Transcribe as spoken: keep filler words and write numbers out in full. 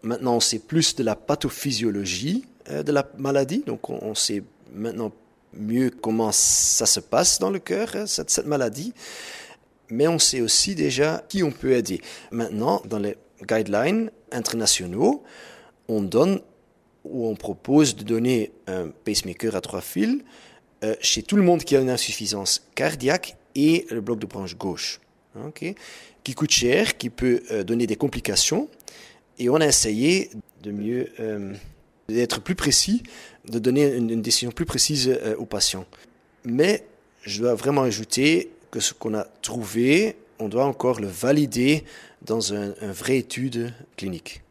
Maintenant, on sait plus de la pathophysiologie euh, de la maladie. Donc, on, on sait maintenant mieux comment ça se passe dans le cœur, hein, cette, cette maladie. Mais on sait aussi déjà qui on peut aider. Maintenant, dans les guidelines internationaux, on donne ou on propose de donner un pacemaker à trois fils euh, chez tout le monde qui a une insuffisance cardiaque et le bloc de branche gauche, okay, qui coûte cher, qui peut euh, donner des complications. Et on a essayé de mieux, euh, d'être plus précis, de donner une, une décision plus précise euh, aux patients. Mais je dois vraiment ajouter que ce qu'on a trouvé, on doit encore le valider dans un, une vraie étude clinique.